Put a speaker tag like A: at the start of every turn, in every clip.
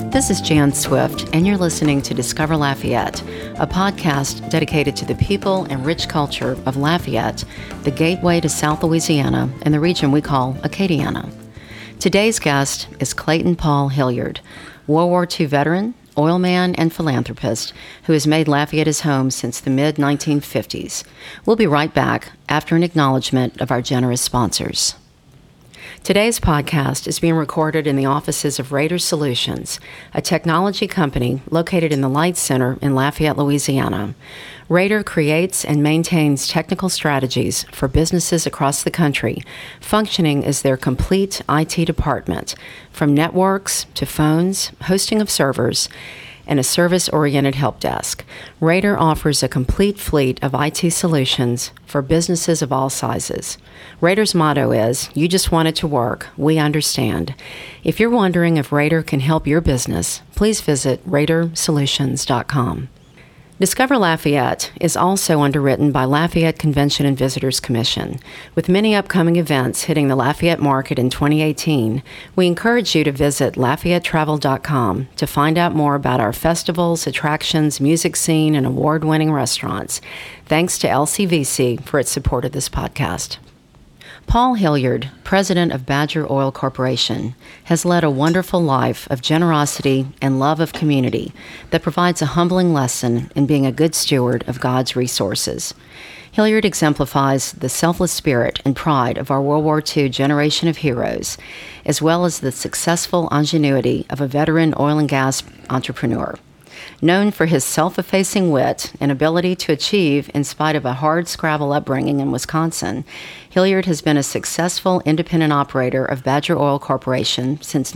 A: This is Jan Swift, and you're listening to Discover Lafayette, a podcast dedicated to the people and rich culture of Lafayette, the gateway to South Louisiana and the region we call Acadiana. Today's guest is Clayton Paul Hilliard, World War II veteran, oil man, and philanthropist who has made Lafayette his home since the mid-1950s. We'll be right back after an acknowledgement of our generous sponsors. Today's podcast is being recorded in the offices of Raider Solutions, a technology company located in the Light Center in Lafayette, Louisiana. Raider creates and maintains technical strategies for businesses across the country, functioning as their complete IT department, from networks to phones, hosting of servers, and a service-oriented help desk. Raider offers a complete fleet of IT solutions for businesses of all sizes. Raider's motto is, "You just want it to work. We understand." If you're wondering if Raider can help your business, please visit RaiderSolutions.com. Discover Lafayette is also underwritten by Lafayette Convention and Visitors Commission. With many upcoming events hitting the Lafayette market in 2018, we encourage you to visit LafayetteTravel.com to find out more about our festivals, attractions, music scene, and award-winning restaurants. Thanks to LCVC for its support of this podcast. Paul Hilliard, president of Badger Oil Corporation, has led a wonderful life of generosity and love of community that provides a humbling lesson in being a good steward of God's resources. Hilliard exemplifies the selfless spirit and pride of our World War II generation of heroes, as well as the successful ingenuity of a veteran oil and gas entrepreneur. Known for his self-effacing wit and ability to achieve in spite of a hard-scrabble upbringing in Wisconsin, Hilliard has been a successful independent operator of Badger Oil Corporation since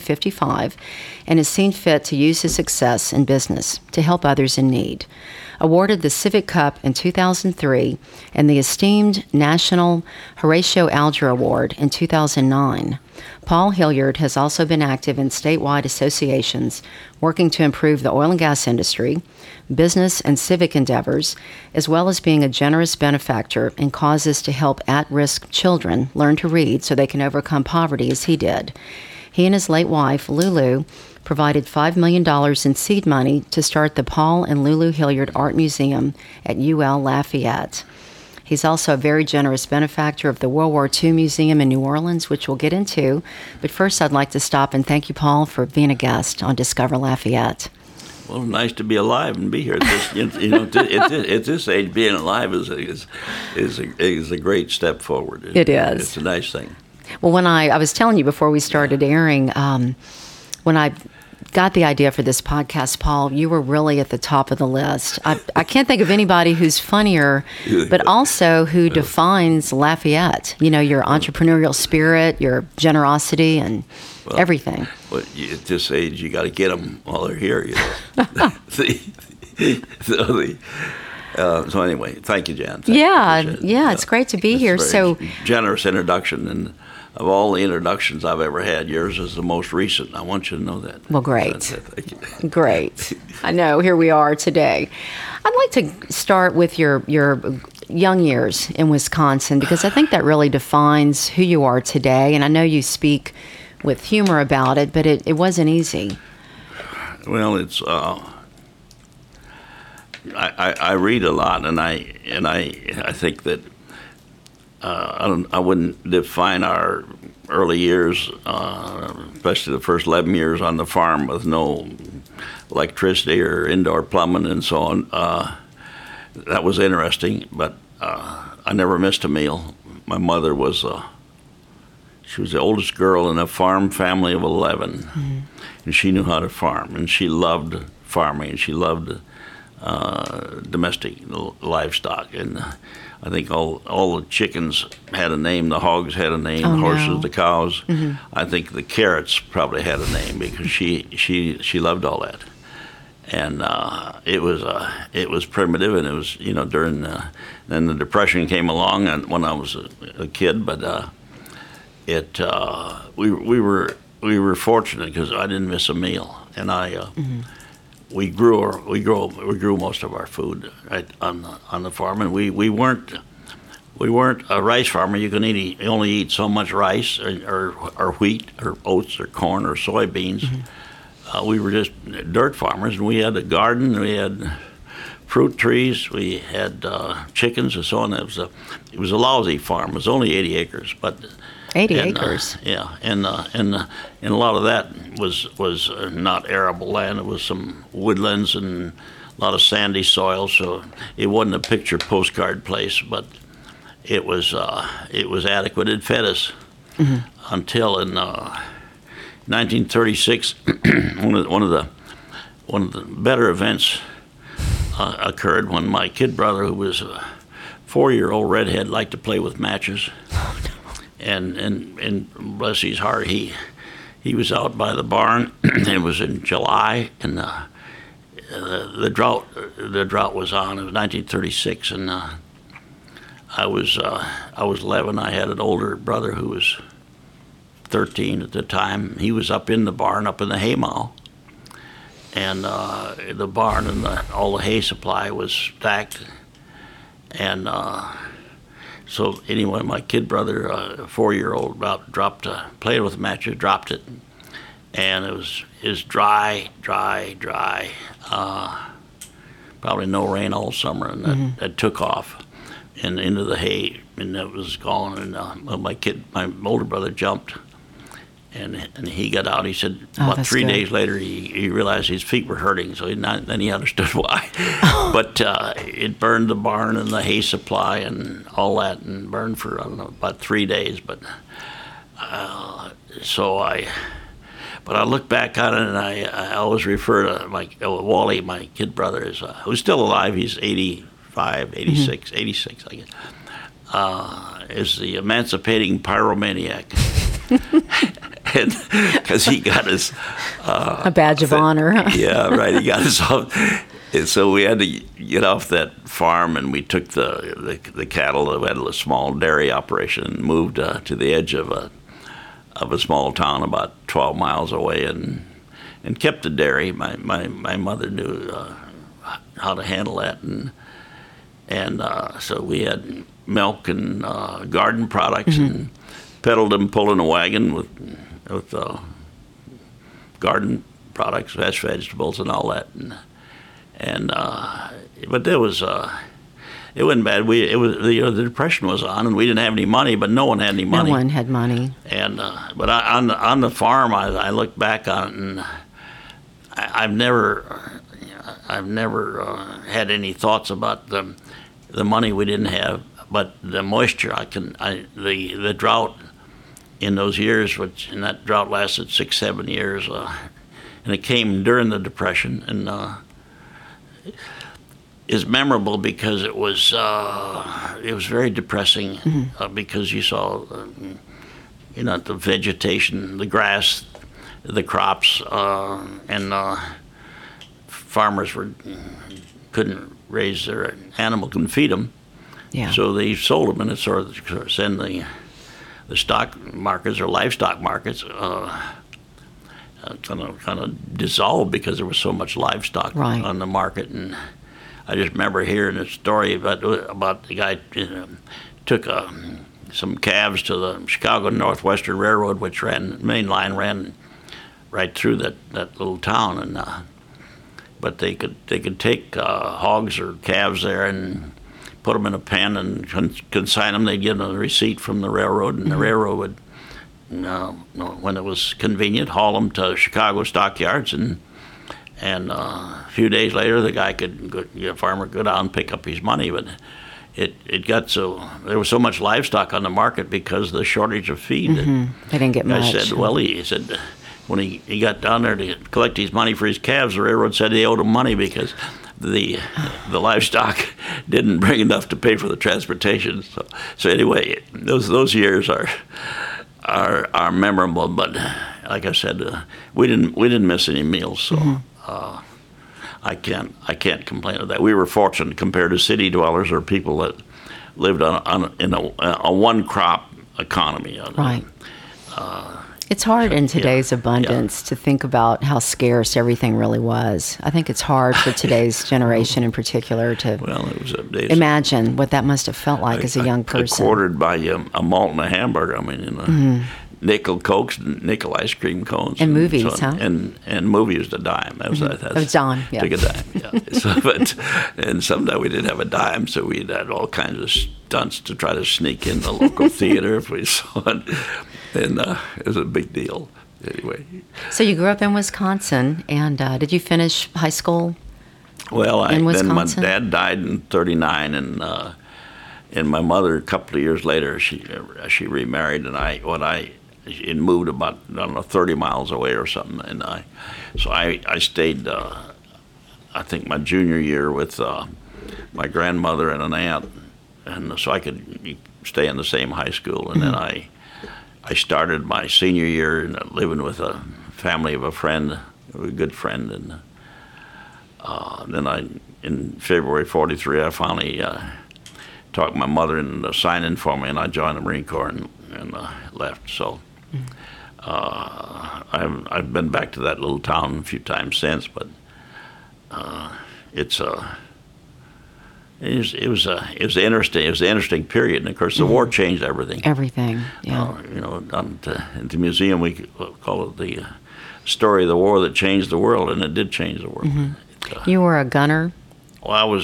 A: 1955 and has seen fit to use his success in business to help others in need. Awarded the Civic Cup in 2003 and the esteemed National Horatio Alger Award in 2009, Paul Hilliard has also been active in statewide associations working to improve the oil and gas industry, business and civic endeavors, as well as being a generous benefactor in causes to help at-risk children learn to read so they can overcome poverty as he did. He and his late wife, Lulu, provided $5 million in seed money to start the Paul and Lulu Hilliard Art Museum at UL Lafayette. He's also a very generous benefactor of the World War II Museum in New Orleans, which we'll get into. But first, I'd like to stop and thank you, Paul, for being a guest on Discover Lafayette.
B: Well, nice to be alive and be here. At this age, being alive is a great step forward.
A: It is.
B: It's a nice thing.
A: Well, when I was telling you before we started airing, when I got the idea for this podcast, Paul, you were really at the top of the list. I can't think of anybody who's funnier, but also who defines Lafayette. You know, your entrepreneurial spirit, your generosity, and everything.
B: Well, at this age, you got to get them while they're here. You know? So anyway, thank you, Jan.
A: It's great to be here. So
B: generous introduction, and of all the introductions I've ever had, yours is the most recent. I want you to know that.
A: Well, great.
B: Thank you.
A: Great. I know. Here we are today. I'd like to start with your young years in Wisconsin, because I think that really defines who you are today. And I know you speak with humor about it, but it wasn't easy.
B: Well, it's. I read a lot, and I think that I wouldn't define our early years, especially the first 11 years on the farm with no electricity or indoor plumbing and so on. That was interesting, but I never missed a meal. My mother was she was the oldest girl in a farm family of 11, and she knew how to farm, and she loved farming, and she loved domestic livestock, and I think all the chickens had a name, the hogs had a name, the horses, the cows. Mm-hmm. I think the carrots probably had a name because she loved all that, and it was primitive, and it was during then the Depression came along, and when I was a kid, but we were fortunate because I didn't miss a meal, and we grew most of our food right on the farm, and we weren't a rice farmer. You can only eat so much rice or wheat or oats or corn or soybeans. we were just dirt farmers, and we had a garden, we had fruit trees, we had chickens and so on. It was a lousy farm. It was only 80 acres, but
A: 80 acres.
B: Yeah, and a lot of that was not arable land. It was some woodlands and a lot of sandy soil, so it wasn't a picture postcard place, but it was adequate. It fed us until in 1936, one of the better events occurred when my kid brother, who was a 4-year-old redhead, liked to play with matches.
A: Oh, no.
B: And bless his heart, he was out by the barn. It was in July, and the drought was on. It was 1936, and I was 11. I had an older brother who was 13 at the time. He was up in the barn, up in the haymow, and the barn and all the hay supply was stacked, and so anyway, my kid brother, 4-year-old, dropped playing with matches, dropped it, and it was dry. Probably no rain all summer, and that took off and into the hay, and it was gone. And my older brother jumped, and he got out. He said about 3 days later he realized his feet were hurting, so then he understood why. But it burned the barn and the hay supply and all that, and burned for about 3 days. But but I look back on it, and I always refer to Wally, my kid brother, who's still alive. He's 85, 86, 86, I guess. Is the emancipating pyromaniac. Because he got his
A: a badge of honor.
B: Yeah, right. He got his off, and so we had to get off that farm, and we took the cattle. We had a small dairy operation, and moved to the edge of a small town about 12 miles away, and kept the dairy. My mother knew how to handle that, and so we had milk and garden products, and peddled them, pulling a wagon with garden products, fresh vegetables, and all that, but there was it wasn't bad. The Depression was on, and we didn't have any money, but no one had any money.
A: No one had money.
B: And but on the farm, I look back on it, and I've never had any thoughts about the money we didn't have, but the moisture. The drought in those years, and that drought lasted 6-7 years, and it came during the Depression, and is memorable because it was very depressing, because you saw the vegetation, the grass, the crops, and farmers couldn't raise their animal, couldn't feed them, so they sold them, and it sort of sent the stock markets or livestock markets kind of dissolved because there was so much livestock on the market. And I just remember hearing a story about the guy took some calves to the Chicago Northwestern Railroad, which main line ran right through that little town, and but they could take hogs or calves there and put them in a pen and consign them. They'd get a receipt from the railroad, and the railroad would, when it was convenient, haul them to Chicago stockyards, and a few days later, the farmer could go down and pick up his money. But it got so, there was so much livestock on the market because of the shortage of feed.
A: They didn't get much.
B: I said, he said, when he got down there to collect his money for his calves, the railroad said they owed him money because the livestock didn't bring enough to pay for the transportation. So anyway, those years are memorable. But like I said, we didn't miss any meals. So I can't complain of that. We were fortunate compared to city dwellers or people that lived in a one crop economy.
A: Right. It's hard in today's abundance to think about how scarce everything really was. I think it's hard for today's generation in particular to imagine what that must have felt like as a young person.
B: Quartered by a malt and a hamburger. I mean, nickel Cokes, nickel ice cream cones,
A: and movies, huh?
B: And movies a dime. That was
A: A dime, yeah.
B: Took a dime, yeah. And sometime we didn't have a dime, so we had all kinds of stunts to try to sneak in the local theater if we saw it, and it was a big deal. Anyway.
A: So you grew up in Wisconsin, and did you finish high school?
B: Well,
A: in Wisconsin?
B: Then my dad died in '39, and my mother, a couple of years later, she remarried, and it moved about, I don't know, 30 miles away or something, and I stayed, I think my junior year with my grandmother and an aunt, and so I could stay in the same high school, and then I started my senior year living with a family of a friend, a good friend, and then in February '43, I finally talked my mother into signing for me, and I joined the Marine Corps and left. So I've been back to that little town a few times since, but it was an interesting period, and of course the war changed everything.
A: Everything, yeah.
B: At the museum we call it the story of the war that changed the world, and it did change the world.
A: You were a gunner?
B: Well,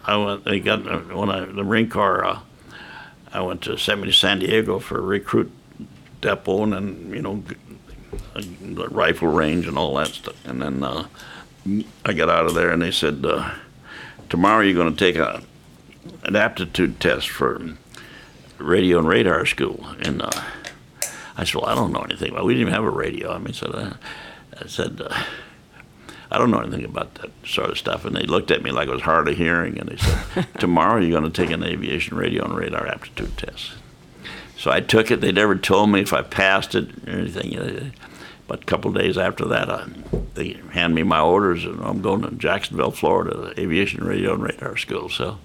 B: the Marine Corps. I went to San Diego for a recruit depot, and then the rifle range and all that stuff. And then I got out of there, and they said, tomorrow you're going to take an aptitude test for radio and radar school. And I said, well, I don't know anything about it. We didn't even have a radio. I said, I don't know anything about that sort of stuff. And they looked at me like I was hard of hearing, and they said, tomorrow you're going to take an aviation radio and radar aptitude test. So I took it. They never told me if I passed it or anything. But a couple of days after that, they hand me my orders, and I'm going to Jacksonville, Florida, aviation radio and radar school. So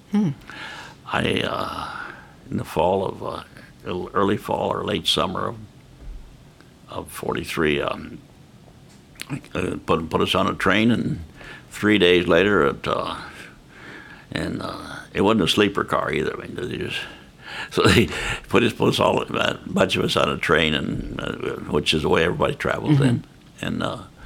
B: I, in the fall of, early fall or late summer of '43, put us on a train, and 3 days later, it wasn't a sleeper car either. I mean, so they put us all, a bunch of us on a train, and which is the way everybody travels then. And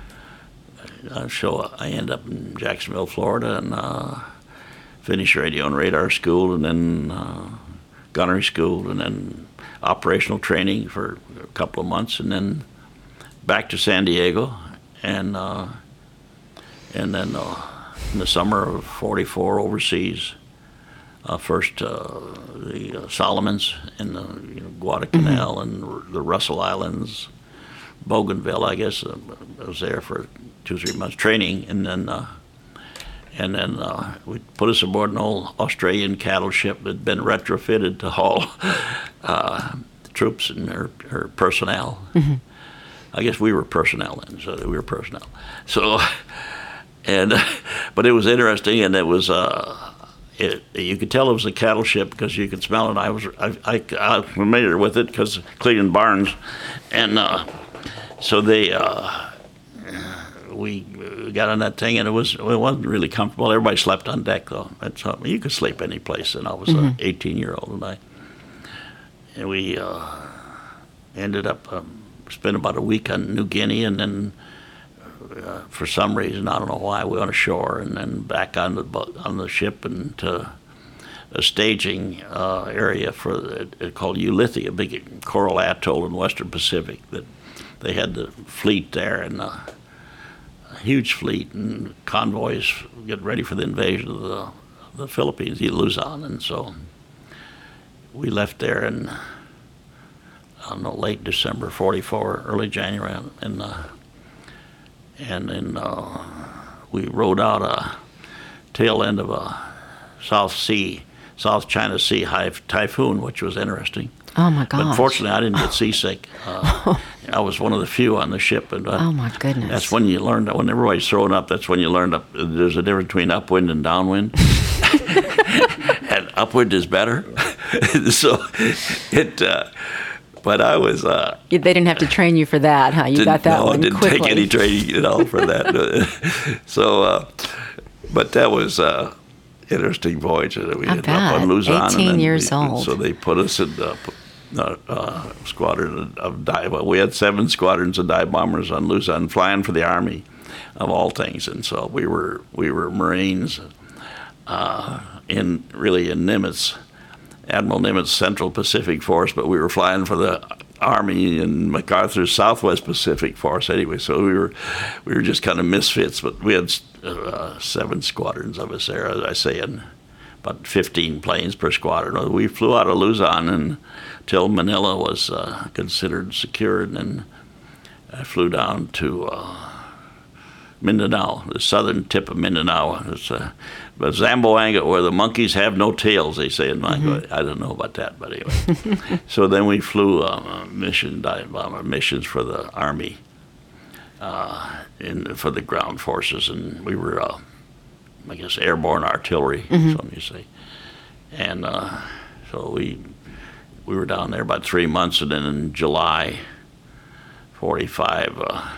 B: so I end up in Jacksonville, Florida, and finished radio and radar school, and then gunnery school, and then operational training for a couple of months, and then back to San Diego, and then in the summer of '44 overseas. First, the Solomons and the Guadalcanal and the Russell Islands, Bougainville. I guess I was there for 2 or 3 months training, and then we put us aboard an old Australian cattle ship that had been retrofitted to haul troops and her personnel. I guess we were personnel then, so we were personnel. So, but it was interesting, and it was. You could tell it was a cattle ship because you could smell it. I was familiar with it because Cleveland Barnes, and so we got on that thing, and it wasn't really comfortable. Everybody slept on deck though. You could sleep any place, and I was an 18-year-old, and we ended up spending about a week on New Guinea, and then. For some reason, I don't know why, we went ashore and then back on the ship and to a staging area called Ulithi, a big coral atoll in the Western Pacific. That they had the fleet there, and a huge fleet and convoys getting ready for the invasion of the Philippines, Luzon, and so we left there in I don't know, late December '44, early January, and then we rode out a tail end of a South China Sea typhoon, which was interesting.
A: Oh my gosh!
B: But fortunately, I didn't get seasick. I was one of the few on the ship, and
A: oh my goodness!
B: That's when you learn that when everybody's throwing up. That's when you learn that there's a difference between upwind and downwind, and upwind is better. So it. But I was.
A: They didn't have to train you for that, huh? You got that one quickly.
B: No, I didn't take any training at all for that. So, but that was interesting voyage that we ended up on Luzon.
A: 18 years old.
B: So they put us in squadron of dive. Well, we had 7 squadrons of dive bombers on Luzon, flying for the Army, of all things, and so we were Marines in Nimitz, Admiral Nimitz Central Pacific Force, but we were flying for the Army in MacArthur's Southwest Pacific Force anyway. So we were just kind of misfits, but we had 7 squadrons of us there, as I say, and about 15 planes per squadron. We flew out of Luzon until Manila was considered secured, and then I flew down to Mindanao, the southern tip of Mindanao. It's but Zamboanga, where the monkeys have no tails, they say in my I don't know about that, but anyway. So then we flew missions for the Army, for the ground forces, and we were, I guess, airborne artillery, some you say. And so we were down there about 3 months, and then in July 45,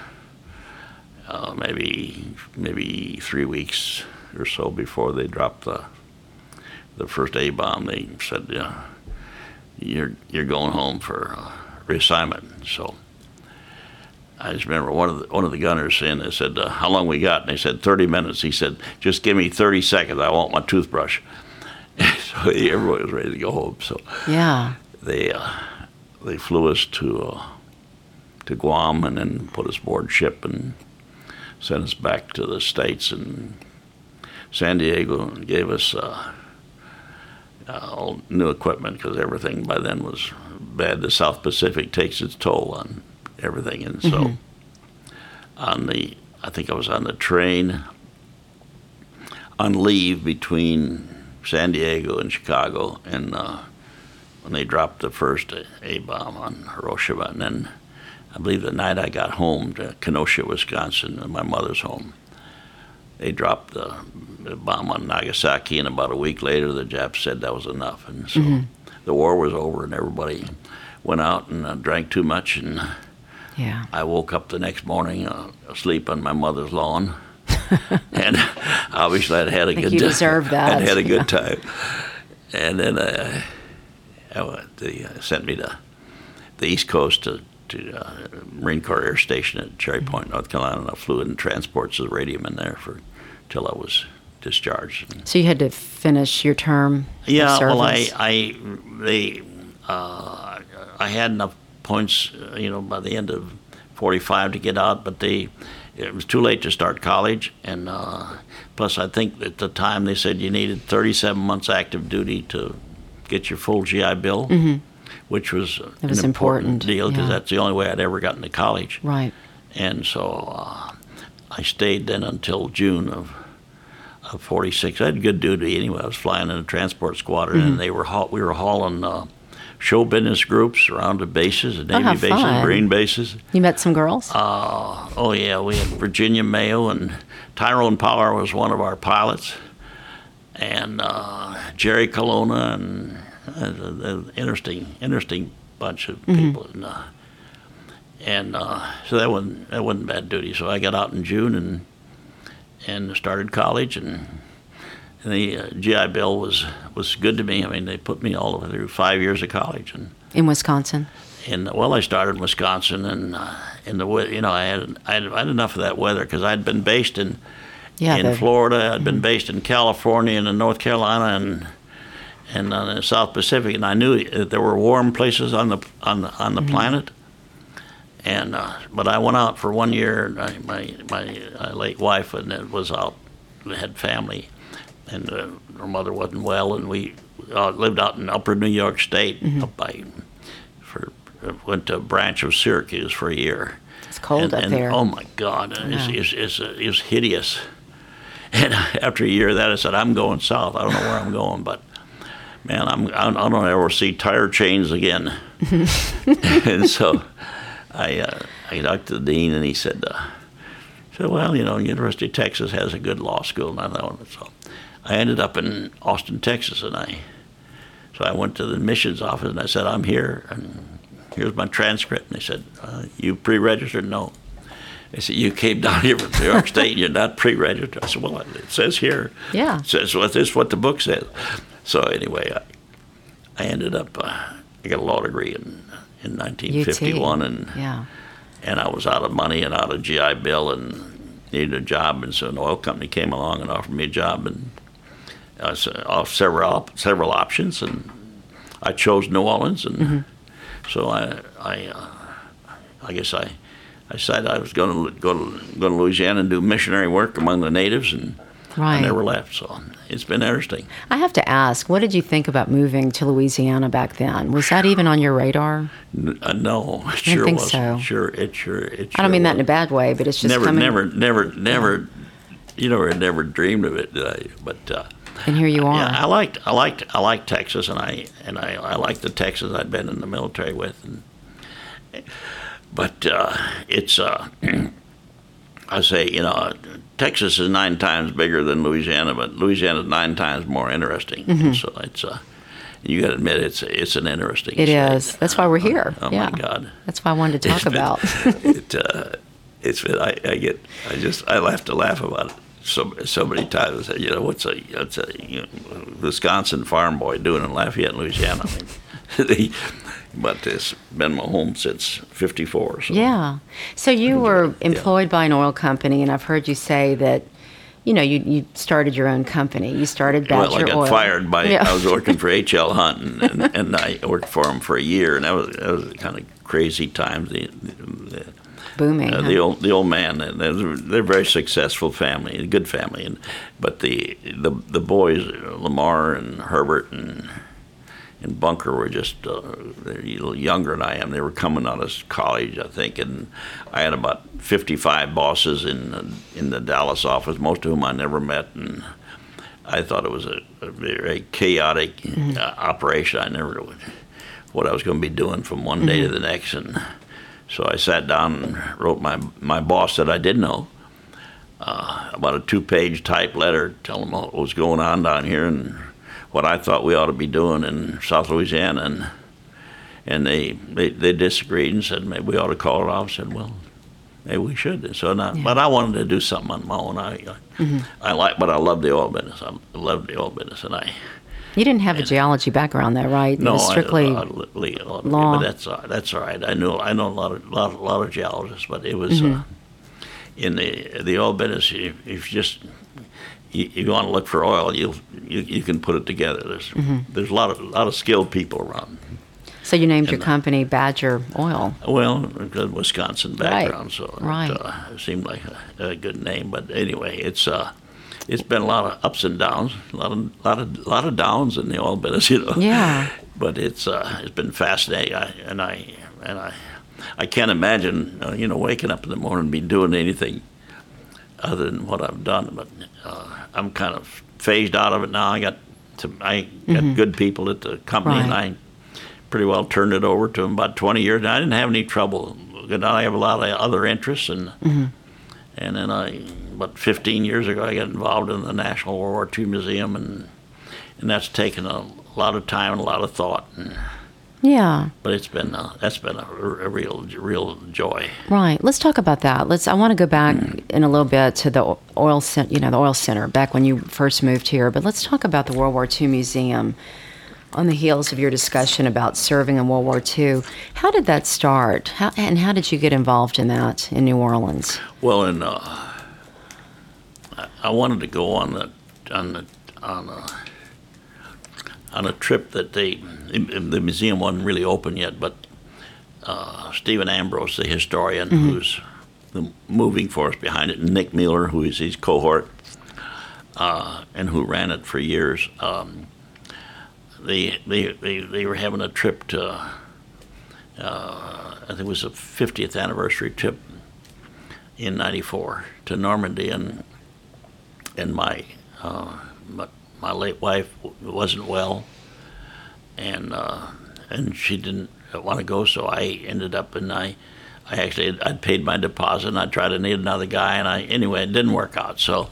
B: maybe 3 weeks or so before they dropped the first A-bomb, they said, you're going home for reassignment. So I just remember one of the gunners saying, they said, how long we got? And they said 30 minutes. He said, just give me 30 seconds. I want my toothbrush. So everybody was ready to go home. So
A: yeah,
B: they flew us to Guam and then put us aboard ship and sent us back to the States, and San Diego gave us all new equipment because everything by then was bad. The South Pacific takes its toll on everything, and so I think I was on the train on leave between San Diego and Chicago, and when they dropped the first A-bomb on Hiroshima, and then I believe the night I got home to Kenosha, Wisconsin, my mother's home, they dropped the bomb on Nagasaki, and about a week later the Japs said that was enough. And so the war was over, and everybody went out and drank too much, and I woke up the next morning asleep on my mother's lawn. And obviously I'd had a good time.
A: You deserve that.
B: I'd had a good time. And then they sent me to the East Coast to Marine Corps Air Station at Cherry Point, North Carolina, and I flew in transports of radium in there till I was discharged.
A: So you had to finish your term of service?
B: Well, I had enough points, by the end of 45 to get out, but it was too late to start college, and plus I think at the time they said you needed 37 months active duty to get your full GI Bill. Which was an important deal because that's the only way I'd ever gotten to college.
A: Right.
B: And so I stayed then until June of 46. I had good duty anyway. I was flying in a transport squadron, and we were hauling show business groups around the bases, the Navy bases, Marine bases.
A: You met some girls?
B: Oh yeah, we had Virginia Mayo, and Tyrone Power was one of our pilots, and Jerry Colonna, and an interesting bunch of people, and so that wasn't bad duty. So I got out in June and started college, and the GI Bill was good to me. I mean, they put me all through 5 years of college, and
A: in Wisconsin.
B: I started in Wisconsin, and I had enough of that weather because I'd been based in Florida, I'd been based in California and in North Carolina, and on the South Pacific, and I knew that there were warm places on the planet. And but I went out for 1 year. My late wife was out, had family, and her mother wasn't well, and we lived out in Upper New York State. Went to a branch of Syracuse for a year.
A: It's cold up there.
B: Oh my God, it was hideous. And after a year of that, I said, I'm going south. I don't know where I'm going, but man, I don't ever see tire chains again. And so I talked to the dean, and he said, well, University of Texas has a good law school. And I thought, so I ended up in Austin, Texas, so I went to the admissions office, and I said, I'm here, and here's my transcript. And they said, you pre-registered? No. They said, you came down here from New York State, and you're not pre-registered. I said, well, it says here. Yeah. It says, well, this is what the book says. So anyway, I ended up got a law degree in 1951, and I was out of money and out of GI Bill and needed a job, and so an oil company came along and offered me a job, and off several options, and I chose New Orleans, and so I guess I decided I was going to go to Louisiana and do missionary work among the natives, and I never left. So it's been interesting.
A: I have to ask, what did you think about moving to Louisiana back then? Was that even on your radar?
B: No, it
A: sure
B: wasn't.
A: So.
B: Sure.
A: I don't mean that in a bad way, but it's just
B: never.
A: Yeah.
B: I never dreamed of it, did I? But
A: and here you are.
B: Yeah, I like Texas, and I like the Texans I'd been in the military with, but it's I say, Texas is 9 times bigger than Louisiana, but Louisiana is 9 times more interesting. So it's you got to admit it's an interesting.
A: It
B: state.
A: Is. That's why we're here.
B: Oh my God.
A: That's why I wanted to talk about.
B: I have to laugh about it so many times. I say, what's a Wisconsin farm boy doing in Lafayette, Louisiana? I mean, but it's been my home since '54. So.
A: Yeah. So you were employed by an oil company, and I've heard you say that, you started your own company. You started Badger Oil.
B: Well, I got fired by. I was working for H.L. Hunt, and I worked for him for a year, and that was kind of crazy times.
A: Booming.
B: The old man. They're a very successful family, a good family, but the boys, Lamar and Herbert and Bunker, were just they're a little younger than I am. They were coming out of college, I think, and I had about 55 bosses in the Dallas office, most of whom I never met, and I thought it was a very chaotic operation. I never knew what I was going to be doing from one day to the next, and so I sat down and wrote my boss that I did know about a 2-page type letter telling him what was going on down here and what I thought we ought to be doing in South Louisiana, and they disagreed and said maybe we ought to call it off. I said, well, maybe we should. So but I wanted to do something on my own. I love the oil business. I love the oil business, and
A: You didn't have a geology background, though, right?
B: No,
A: strictly
B: law. But that's all right. I know a lot of geologists, but it was in the oil business. If you want to look for oil, you can put it together. There's a lot of skilled people around.
A: So you named your company Badger Oil.
B: Well, a good Wisconsin background, so
A: it
B: seemed like a good name. But anyway, it's been a lot of ups and downs, a lot of downs in the oil business,
A: Yeah.
B: But it's been fascinating, I can't imagine, waking up in the morning and be doing anything other than what I've done. But I'm kind of phased out of it now. I got good people at the company, and I pretty well turned it over to them about 20 years. And I didn't have any trouble. I have a lot of other interests, and then about 15 years ago, I got involved in the National World War II Museum, and that's taken a lot of time and a lot of thought. But that's been a real joy.
A: Right. Let's talk about that. I want to go back in a little bit to the oil center back when you first moved here. But let's talk about the World War II Museum. On the heels of your discussion about serving in World War II, how did that start? How did you get involved in that in New Orleans?
B: Well, I wanted to go on a trip that the museum wasn't really open yet, but Stephen Ambrose, the historian, who's the moving force behind it, and Nick Mueller, who is his cohort, and who ran it for years. They were having a trip to, I think it was a 50th anniversary trip in '94 to Normandy, and my late wife wasn't well, and she didn't want to go, so I ended up, and I'd paid my deposit, and I tried to need another guy, and anyway, it didn't work out. So,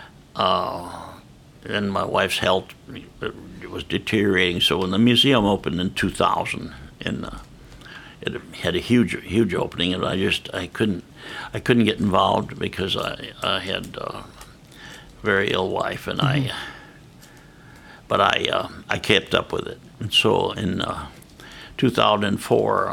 B: then my wife's health was deteriorating. So when the museum opened in 2000, and it had a huge opening, and I couldn't get involved because I had a very ill wife, and but I kept up with it. And so in 2004,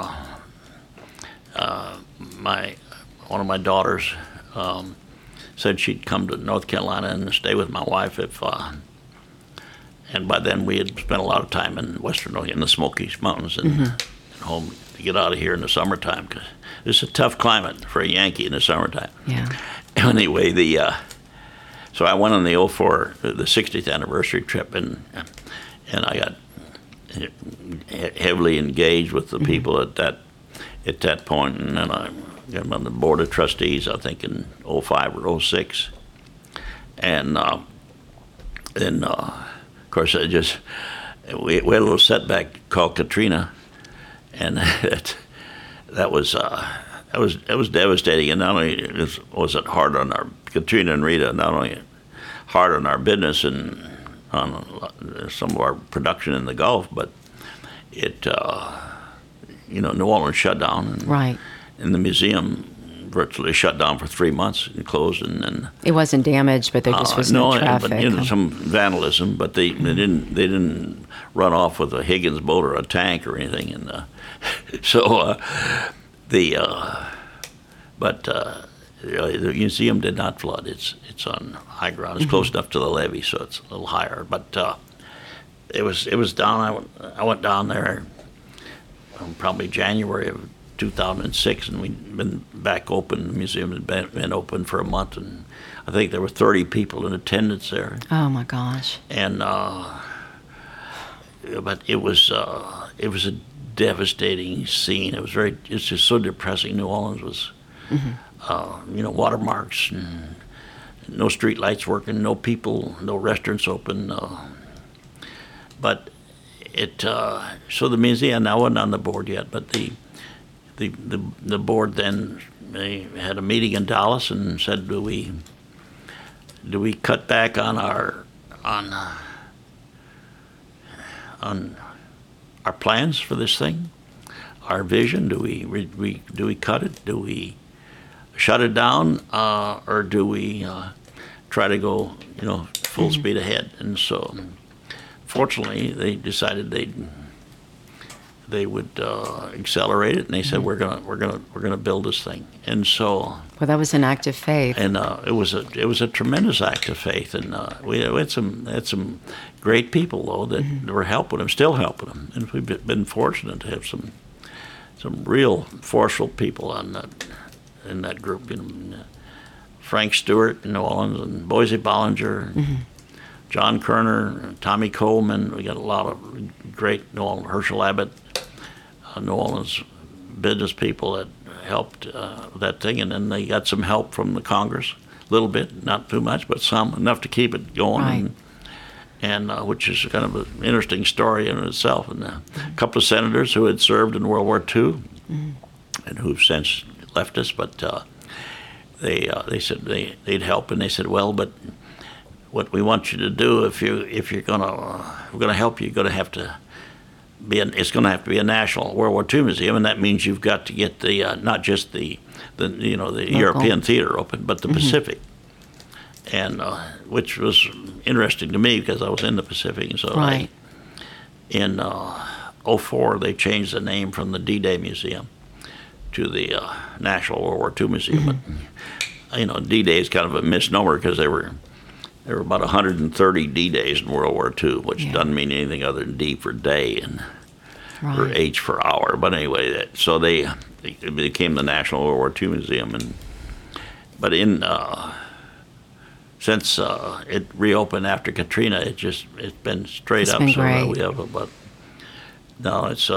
B: one of my daughters said she'd come to North Carolina and stay with my wife and by then we had spent a lot of time in in the Smoky Mountains and home to get out of here in the summertime because it's a tough climate for a Yankee in the summertime.
A: Yeah.
B: Anyway, so I went on the 60th anniversary trip and I got heavily engaged with the people at that point, and then I got on the board of trustees, I think in 05 or 06, and then of course we had a little setback called Katrina, and that was devastating, and not only was it hard on our Katrina and Rita, not only hard on our business and on some of our production in the Gulf, but it, New Orleans shut down, and the museum virtually shut down for 3 months and closed, and
A: it wasn't damaged, but there just was no traffic.
B: But, some vandalism, but they didn't run off with a Higgins boat or a tank or anything, and the museum did not flood. It's on high ground. It's close enough to the levee, so it's a little higher. But it was down. I went down there probably January of 2006, and we'd been back open. The museum had been open for a month, and I think there were 30 people in attendance there.
A: Oh my gosh!
B: And but it was a devastating scene. It's just so depressing. New Orleans was. Watermarks, and no street lights working, no people, no restaurants open. But so the museum, I wasn't on the board yet, but the board then, they had a meeting in Dallas and said, do we cut back on our plans for this thing, our vision? Do we cut it? Do we shut it down, or do we try to go, full speed ahead? And so, fortunately, they decided they would accelerate it, and they said we're gonna build this thing. And so,
A: well, that was an act of faith,
B: and it was a tremendous act of faith, and we had some great people though that were helping them, still helping them, and we've been fortunate to have some real forceful people in that group, Frank Stewart in New Orleans, and Boise Bollinger, John Kerner, Tommy Coleman. We got a lot of great New Orleans, Herschel Abbott, New Orleans business people that helped that thing, and then they got some help from the Congress, a little bit, not too much, but some, enough to keep it going.
A: Right.
B: And which is kind of an interesting story in itself. And a couple of senators who had served in World War II and who've since left us, but they said they'd help, and they said, well, but what we want you to do, if we're gonna help you, you're gonna have to it's gonna have to be a national World War II museum, and that means you've got to get the not just the European theater open, but the Pacific, and which was interesting to me because I was in the Pacific, and so in 04 they changed the name from the D-Day Museum to the National World War II Museum. But D-Day is kind of a misnomer because there were about 130 D-Days in World War II, which doesn't mean anything other than D for day and or H for hour. But anyway, so it became the National World War II Museum, but since it reopened after Katrina, it's been straight up.
A: Been
B: so
A: great.
B: We have it's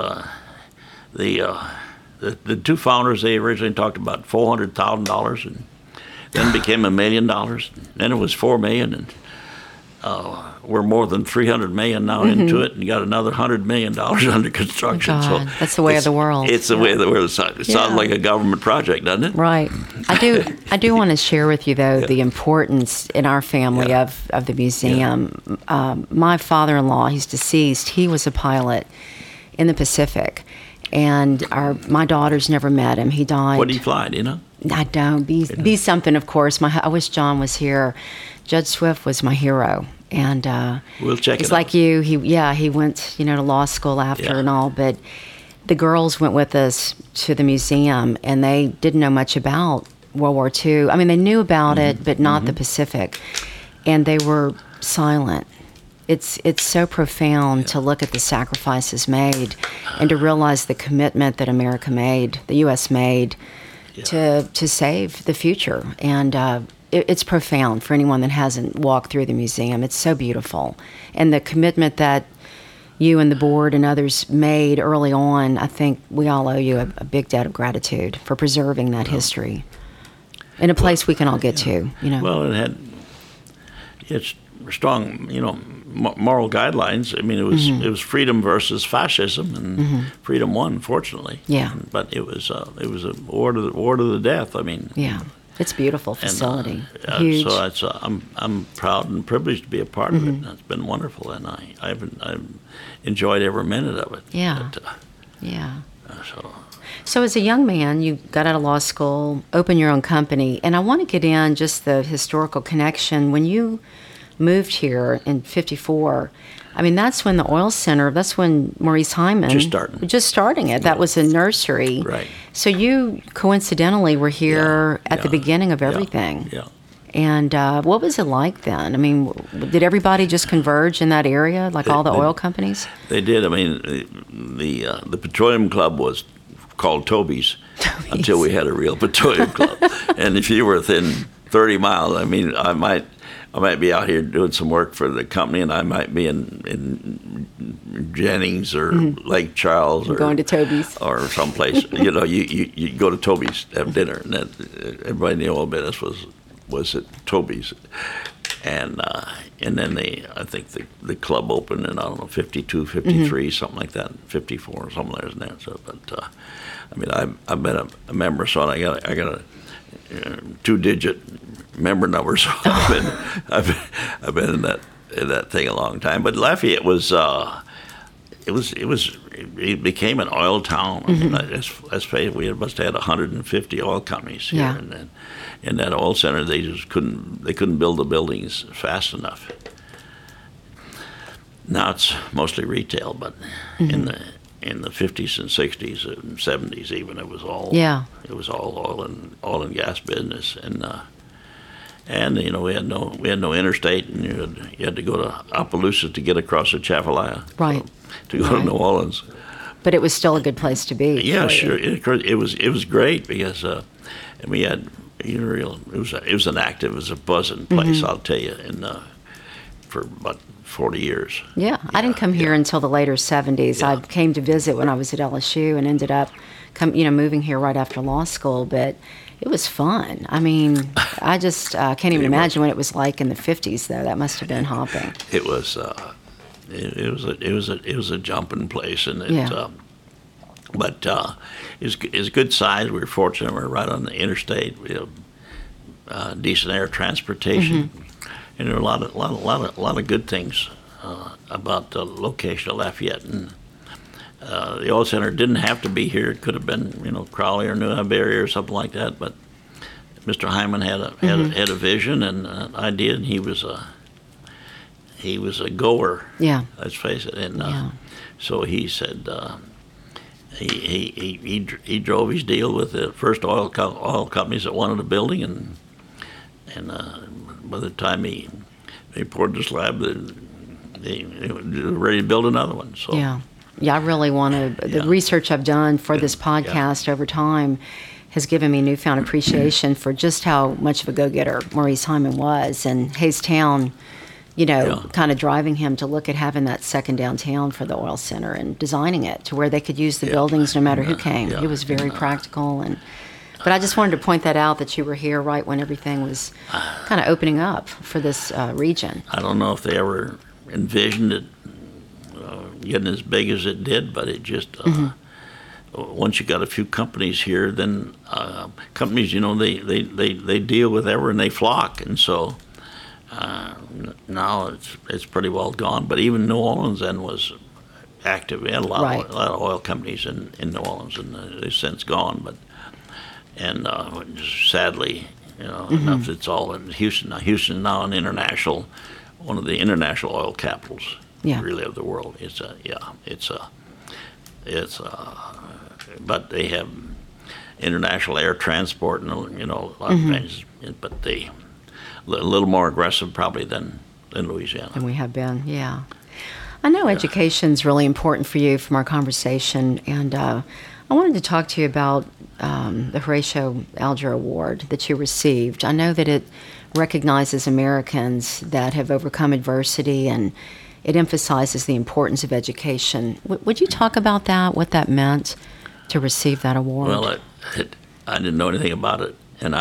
B: the two founders, they originally talked about $400,000, and then became $1 million. Then it was $4 million, and we're more than $300 million now into it, and got another $100 million under construction.
A: Oh,
B: so
A: that's the way of the world.
B: It's the way of the world. It sounds like a government project, doesn't it?
A: Right. I do want to share with you, though, the importance in our family of the museum. My father-in-law, he's deceased. He was a pilot in the Pacific. And my daughters never met him. He died.
B: What did he fly, do you know?
A: I don't. Be something, of course. I wish John was here. Judge Swift was my hero. And
B: we'll check it out.
A: It's like you. He went, to law school after and all. But the girls went with us to the museum, and they didn't know much about World War II. I mean, they knew about it, but not the Pacific. And they were silent. It's so profound to look at the sacrifices made and to realize the commitment that America made, the U.S. made, to save the future. And it's profound for anyone that hasn't walked through the museum. It's so beautiful. And the commitment that you and the board and others made early on, I think we all owe you a big debt of gratitude for preserving that history in a place we can all get to, you know.
B: Well, it's strong, you know, moral guidelines. I mean, it was freedom versus fascism, and freedom won, fortunately.
A: Yeah.
B: But it was a war to the death. I mean.
A: Yeah. It's a beautiful facility.
B: Huge. So I'm proud and privileged to be a part of it. It's been wonderful, and I've enjoyed every minute of it.
A: Yeah.
B: But,
A: yeah. So as a young man, you got out of law school, opened your own company, and I want to get in just the historical connection. When you moved here in '54, I mean, that's when the Oil Center, that's when Maurice Hyman... Just starting it. That was a nursery.
B: Right.
A: So you coincidentally were here at the beginning of everything.
B: Yeah.
A: And what was it like then? I mean, did everybody just converge in that area, like all the oil companies?
B: They did. I mean, the Petroleum Club was called Toby's until we had a real petroleum club. And if you were within 30 miles, I mean, I might be out here doing some work for the company, and I might be in Jennings or Lake Charles or
A: going to Toby's
B: or someplace. You know, you go to Toby's to have dinner, and everybody in the oil business was at Toby's, and then I think the club opened in, I don't know, 52, 53, something like that, 54, something like that. So, but I mean, I've been a member, so I got a 2-digit member number, so I've been in that thing a long time. But Lafayette was it became an oil town. I mean, let's face it, we must have had 150 oil companies here, and then in that oil center they just couldn't build the buildings fast enough. Now it's mostly retail, but in the 50s and 60s and 70s even, it was all oil and gas business, and you know, we had no interstate, and you had to go to Opelousas to get across the Chafalaya,
A: right,
B: to go to New Orleans.
A: But it was still a good place to be.
B: Yeah, sure. It was great because and we had it was an active, it was a buzzing place, I'll tell you, for about 40 years.
A: Yeah, I didn't come here until the later 70s. I came to visit when I was at LSU and ended up moving here right after law school, but it was fun. I mean, I just can't even imagine what it was like in the 50s, though. That must have been hopping.
B: It was it was a jumping place, and but it's good size. We were fortunate. We were right on the interstate. We have decent air transportation, and there were a lot of good things about the location of Lafayette. And the oil center didn't have to be here. It could have been, you know, Crowley or New Iberia or something like that. But Mr. Hyman had a vision and an idea, and he was a goer. Yeah, let's face it. And so he said he drove his deal with the first oil companies that wanted a building, and by the time he poured the slab, they were ready to build another one. So.
A: Yeah, I really want to. The research I've done for this podcast over time has given me newfound appreciation for just how much of a go-getter Maurice Hyman was, and Hays Town, kind of driving him to look at having that second downtown for the oil center and designing it to where they could use the buildings no matter who came. It was very practical, but I just wanted to point that out, that you were here right when everything was kind of opening up for this region.
B: I don't know if they ever envisioned it getting as big as it did, but it just once you got a few companies here, then companies, they deal with everyone, they flock, and so now it's pretty well gone. But even New Orleans then was active. We had a lot of oil companies in New Orleans, and they've since gone. But sadly, enough, it's all in Houston. Now Houston is now one of the international oil capitals. Really, of the world. It's a it's but they have international air transport and a lot of things, but they a little more aggressive probably than Louisiana.
A: And we have been, yeah. I know education's really important for you from our conversation, and I wanted to talk to you about the Horatio Alger Award that you received. I know that it recognizes Americans that have overcome adversity, and it emphasizes the importance of education. Would you talk about that, what that meant to receive that award?
B: Well, I didn't know anything about it, and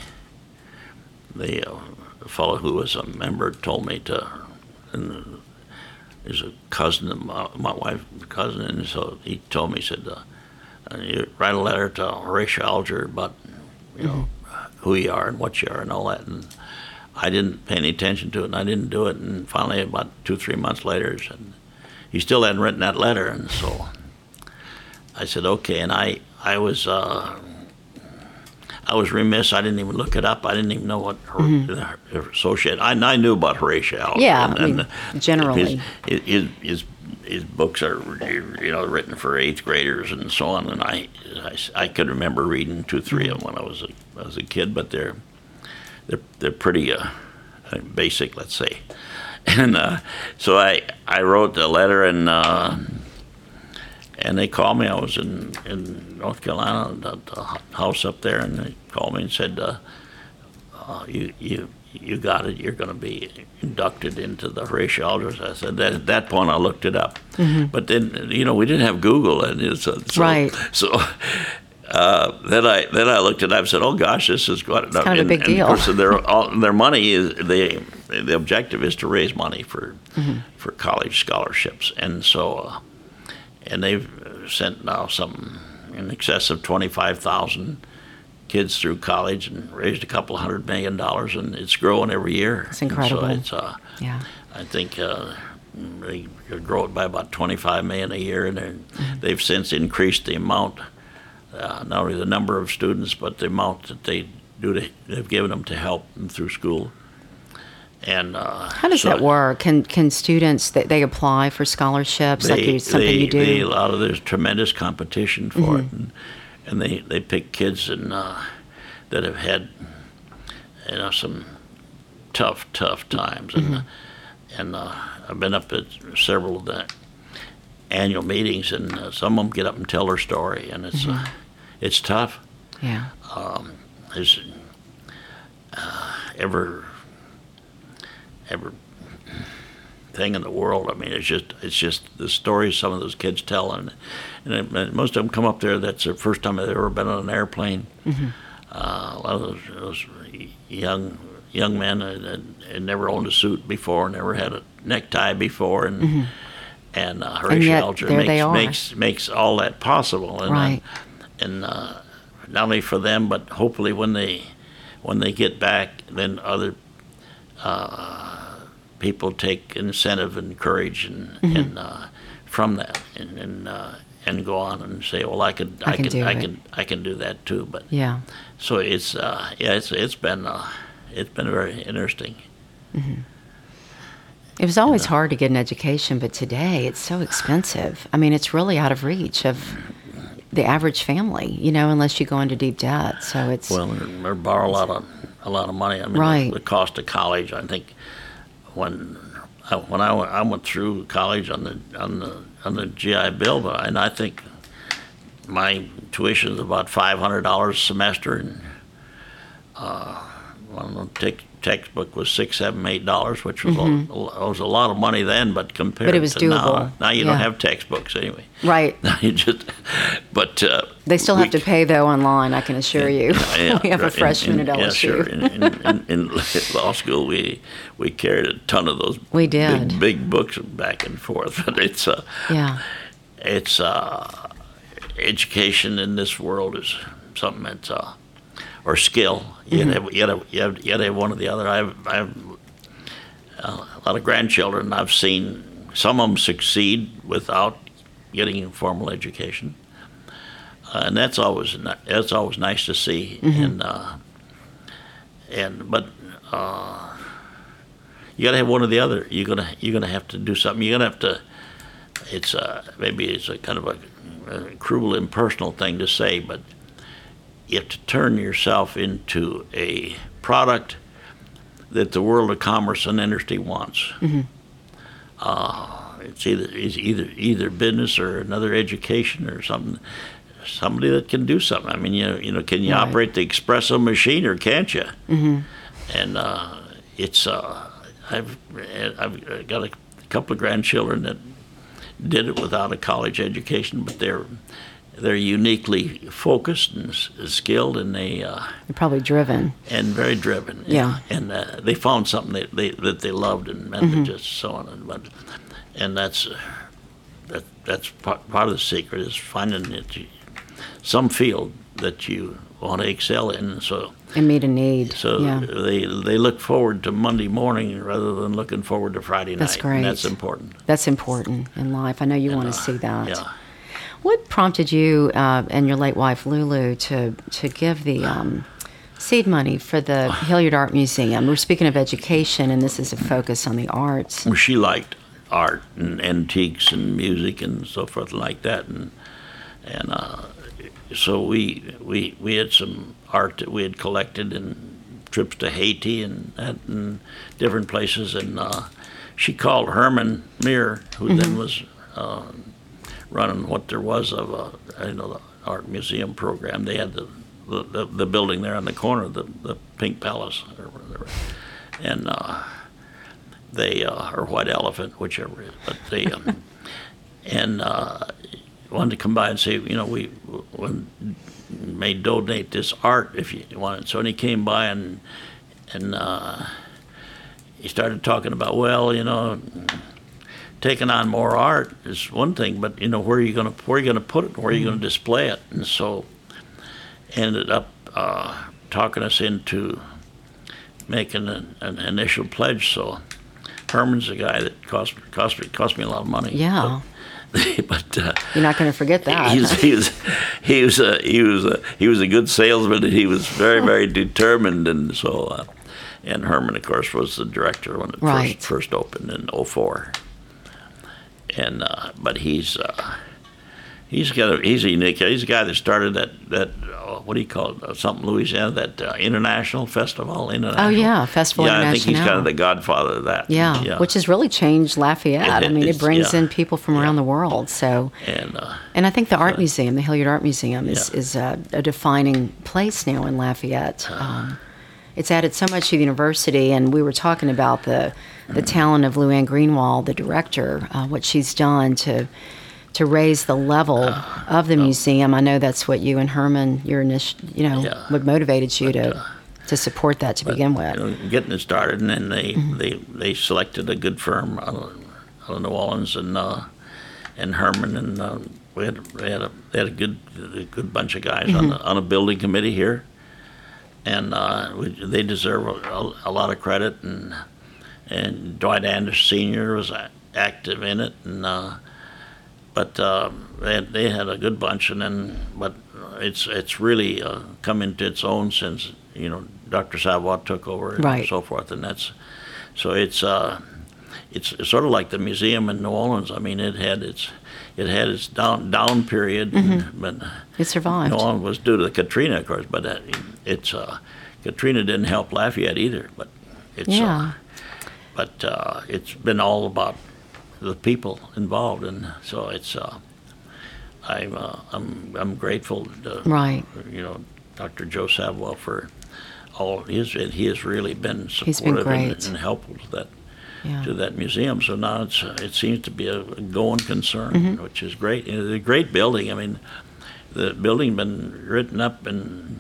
B: the fellow who was a member told me to, and there's a cousin of my wife's cousin, and so he told me, he said, you write a letter to Horatio Alger about, who you are and what you are and all that, and I didn't pay any attention to it, and I didn't do it, and finally about 2-3 months later, he said, he still hadn't written that letter, and so I said, okay, and I was remiss. I didn't even look it up. I didn't even know what her associate. I knew about Horatio Alger.
A: Yeah, generally,
B: his books are written for 8th graders and so on. And I could remember reading 2-3 of them when I was a kid, but they're pretty basic, let's say. And so I wrote the letter and they called me. I was in North Carolina at the house up there, and they called me and said, you got it. You're going to be inducted into the Horatio Alger. I said, at that point, I looked it up. But then, we didn't have Google. And
A: right.
B: So then I looked it up and said, oh, gosh, this is quite enough.
A: Kind of a big deal.
B: Of course, their money is, the objective is to raise money for college scholarships. And so... and they've sent now some in excess of 25,000 kids through college and raised a couple $100 million, and it's growing every year.
A: It's incredible.
B: And so it's, I think they grow it by about 25 million a year, and they've since increased the amount, not only the number of students, but the amount that they've given them to help them through school. And
A: how does that work? Can students they apply for scholarships? Something you do?
B: There's tremendous competition for it, and they pick kids that have had some tough times, and I've been up at several of the annual meetings, and some of them get up and tell their story, and it's tough.
A: Yeah.
B: There's every thing in the world. I mean, it's just the stories some of those kids tell, and most of them come up there. That's their first time they've ever been on an airplane. A lot of those young men had never owned a suit before, never had a necktie before, and Horatio Alger makes all that possible. And
A: right.
B: And not only for them, but hopefully when they get back, then other people take incentive and courage and from that and go on and say, well, I can do that too. But
A: yeah.
B: So it's been very interesting.
A: It was always hard to get an education, but today it's so expensive. I mean, it's really out of reach of the average family, unless you go into deep debt. So it's
B: or borrow a lot of money. I mean,
A: right.
B: The cost of college. I think when I went through college on the GI Bill, and I think my tuition is about $500 a semester, and textbook was $6, $7, $8, which was a lot of money then, but compared
A: it was
B: to
A: doable.
B: Now you don't have textbooks anyway.
A: Right.
B: Now you just, but
A: they still have to pay though online. I can assure you.
B: Yeah,
A: we have a freshman at LSU.
B: Yeah, sure. In law school, we carried a ton of those.
A: We did
B: big books back and forth, but it's education in this world is something that's or skill. You gotta have one or the other. I have a lot of grandchildren. I've seen some of them succeed without getting a formal education, and that's always nice to see. But you gotta have one or the other. You're gonna have to do something. You're gonna have to. it's maybe it's a kind of a cruel, impersonal thing to say, but you have to turn yourself into a product that the world of commerce and industry wants. It's either business or another education or something. Somebody that can do something. I mean, can you operate the espresso machine or can't you? And it's I've got a couple of grandchildren that did it without a college education, but they're uniquely focused and skilled, and they're
A: probably driven
B: and very driven.
A: Yeah,
B: and they found something that they loved and meant to just so on and that's part of the secret is finding some field that you want to excel in,
A: and meet a need.
B: So they look forward to Monday morning rather than looking forward to Friday night.
A: That's great.
B: And that's important.
A: That's important in life. I know you want to see that.
B: Yeah.
A: What prompted you and your late wife Lulu to give the seed money for the Hilliard Art Museum? We're speaking of education, and this is a focus on the arts.
B: Well, she liked art and antiques and music and so forth like that, and so we had some art that we had collected and trips to Haiti and different places, and she called Herman Muir, who then was running what there was of the art museum program. They had the building there on the corner, the Pink Palace or whatever, and they or White Elephant, whichever it is, but they and wanted to come by and say, we may donate this art if you want it. So when he came by and he started talking about, taking on more art is one thing, but where are you going to put it? Where are you going to display it? And so ended up talking us into making an initial pledge. So Herman's a guy that cost me a lot of money.
A: Yeah.
B: But
A: you're not going to forget that.
B: He was a good salesman. And he was very, very determined, and so and Herman, of course, was the director when it first opened in '04. And but he's unique. He's a guy that started that what do you call it? Something Louisiana, that International Festival.
A: Oh yeah, Festival International.
B: Yeah, I think he's kind of the godfather of that.
A: Yeah, which has really changed Lafayette. It brings in people from around the world. So and I think the art museum, the Hilliard Art Museum, is a defining place now in Lafayette. It's added so much to the university, and we were talking about the talent of Luann Greenwald, the director, what she's done to raise the level of the museum. I know that's what you and Herman, what motivated you to support that to begin with.
B: Getting it started, and then they selected a good firm out of New Orleans, and Herman, and they had a good bunch of guys on a building committee here, and they deserve a lot of credit, and Dwight Anderson Sr. was active in it, and. But they had a good bunch, but it's really come into its own since Dr. Savoie took over and so forth, and it's sort of like the museum in New Orleans. I mean, it had its down period, but
A: it survived.
B: New Orleans was due to Katrina, of course, but Katrina didn't help Lafayette either. But it's been all about the people involved, and so it's I'm grateful to Dr. Joe Savoie for all he has really been supportive and helpful to that museum. So now it seems to be a going concern, which is great. It's a great building. I mean, the building been written up in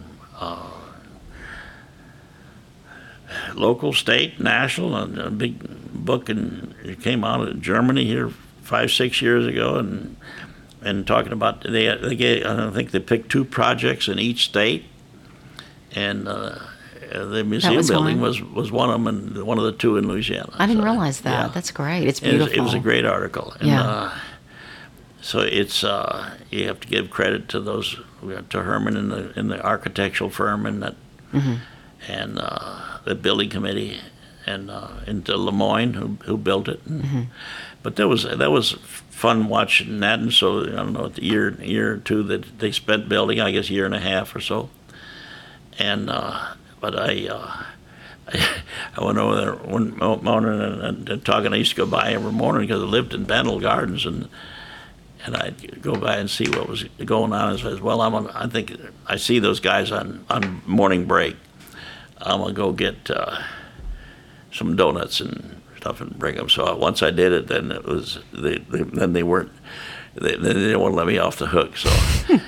B: local, state, national, and a big book, and it came out of Germany here 5-6 years ago, and talking about they I think they picked 2 projects in each state, and the museum building was one of them, and one of the 2 in Louisiana.
A: I didn't realize that. Yeah. That's great. It's beautiful.
B: It was a great article. And, so it's you have to give credit to Herman and the architectural firm and that, and the building committee, into Lemoyne, who built it. But that was fun watching that, and so I don't know, the year or two that they spent building, I guess a year and a half or so. And but I went over there one morning and talking. I used to go by every morning because I lived in Bendel Gardens, and I'd go by and see what was going on. And says, well, I think I see those guys on morning break. I'm gonna go get some donuts and stuff and bring them. So once I did it, then it was they didn't want to let me off the hook. So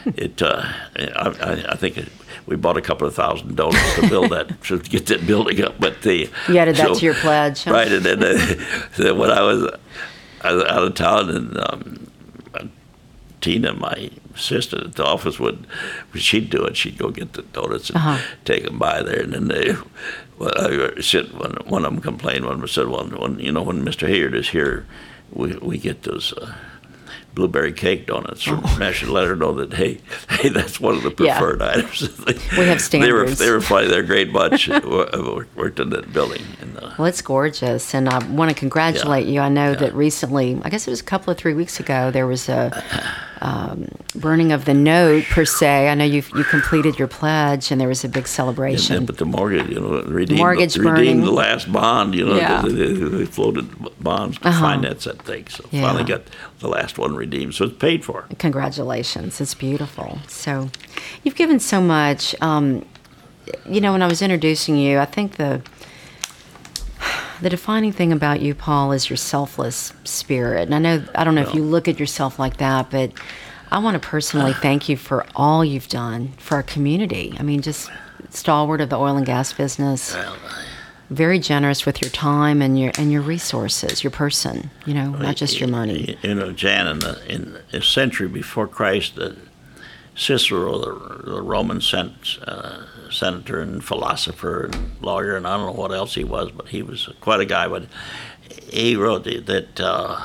B: I think we bought a couple of thousand donuts to build that to get that building up. But you
A: added that to your pledge, huh?
B: Right? And then when I was out of town, and Tina, my assistant at the office, she'd do it. She'd go get the donuts and take them by there, and then one of them complained. One of them said, "Well, when Mr. Hilliard is here, we get those blueberry cake donuts from Nash and let her know that hey, that's one of the preferred items."
A: We have standards.
B: They were funny. They're a great bunch. Worked in that building.
A: Well, it's gorgeous, and I want to congratulate you. I know that recently, I guess it was a couple of 3 weeks ago, there was a burning of the note per se. I know you completed your pledge, and there was a big celebration.
B: But the mortgage, redeemed the last bond. They floated bonds to finance that thing. So finally got the last one redeemed. So it's paid for.
A: Congratulations! It's beautiful. So you've given so much. When I was introducing you, I think the defining thing about you, Paul, is your selfless spirit. And I don't know if you look at yourself like that, but I want to personally thank you for all you've done for our community. I mean, just stalwart of the oil and gas business. Very generous with your time and your resources, your person. Not just your money.
B: Jan, in a century before Christ, Cicero, the Roman senator and philosopher and lawyer, and I don't know what else he was, but he was quite a guy. But he wrote that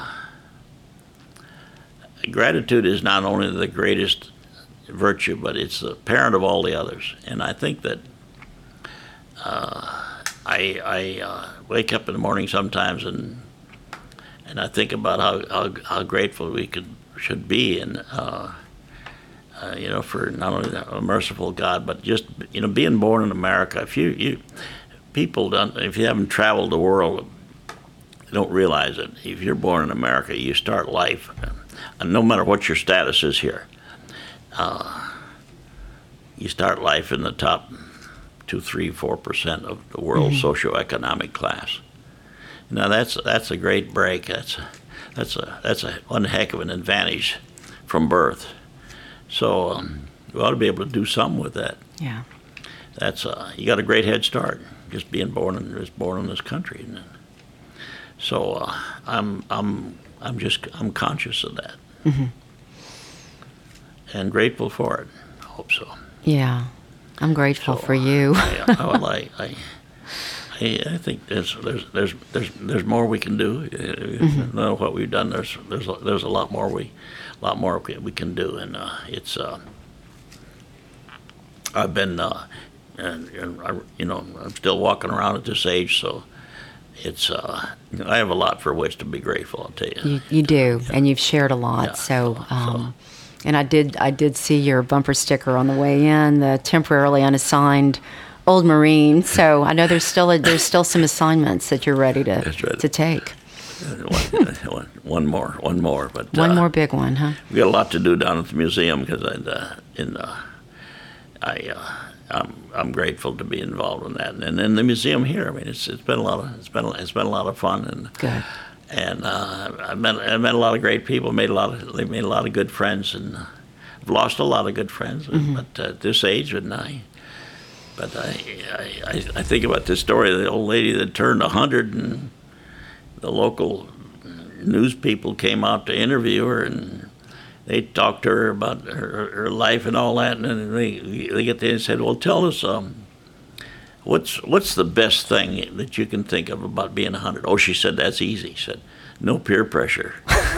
B: gratitude is not only the greatest virtue, but it's the parent of all the others. And I think that I wake up in the morning sometimes and I think about how grateful we should be, and for not only a merciful God, but just being born in America. If you haven't traveled the world, you don't realize it. If you're born in America, you start life, and no matter what your status is here, you start life in the top 2, 3, 4% of the world's socioeconomic class. Now that's a great break. That's one heck of an advantage from birth. So you ought to be able to do something with that.
A: Yeah.
B: That's you got a great head start just being born in this country. So I'm conscious of that and grateful for it. I hope so.
A: Yeah, I'm grateful for you.
B: I think there's more we can do. Know what we've done. There's a lot more we can do, and it's. I've been, I'm still walking around at this age, so it's. I have a lot for which to be grateful. I'll tell you.
A: You do, and you've shared a lot. And I did see your bumper sticker on the way in, the temporarily unassigned Old Marine. So I know there's still some assignments that you're ready to take. One more, but one more big one, huh?
B: We got a lot to do down at the museum because I'm grateful to be involved in that, and in the museum here. I mean, it's been a lot of fun, and
A: good.
B: And I met a lot of great people, made a lot of good friends, and I've lost a lot of good friends. But at this age, I think about this story of the old lady that turned 100, and the local news people came out to interview her, and they talked to her about her life and all that, and then they get there and said, "Well, tell us, what's the best thing that you can think of about being 100?" "Oh," she said, "that's easy." She said, "No peer pressure."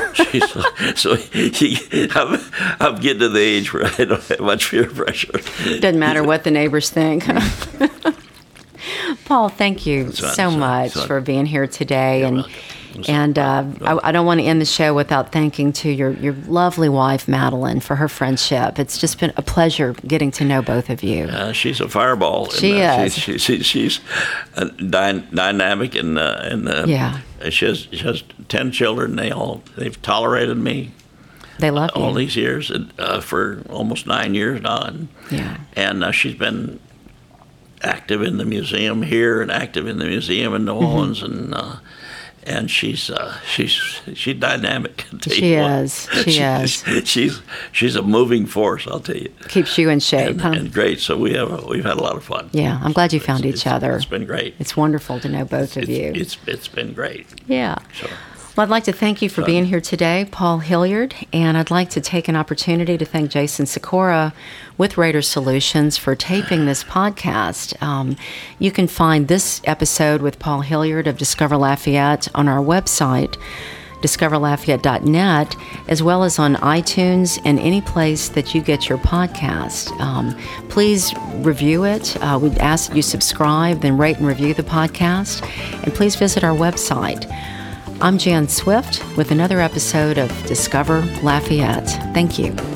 B: I'm getting to the age where I don't have much peer pressure.
A: Doesn't matter what the neighbors think. Paul, thank you so much for being here today. And I don't want to end the show without thanking to your lovely wife, Madeline, for her friendship. It's just been a pleasure getting to know both of you.
B: She's a fireball.
A: She is.
B: She's dynamic, and she has 10 children. They've tolerated me.
A: They love you.
B: All these years, for almost 9 years now. And she's been active in the museum here and active in the museum in New Orleans, and she's dynamic.
A: She is.
B: She's a moving force. I'll tell you.
A: Keeps you in shape,
B: and great. So we've had a lot of fun.
A: Yeah, I'm glad you found each other.
B: It's been great.
A: It's wonderful to know both of you.
B: It's been great.
A: Yeah.
B: Sure.
A: Well, I'd like to thank you for being here today, Paul Hilliard, and I'd like to take an opportunity to thank Jason Sikora with Raider Solutions for taping this podcast. You can find this episode with Paul Hilliard of Discover Lafayette on our website, discoverlafayette.net, as well as on iTunes and any place that you get your podcast. Please review it. We'd ask that you subscribe, then rate and review the podcast, and please visit our website. I'm Jan Swift with another episode of Discover Lafayette. Thank you.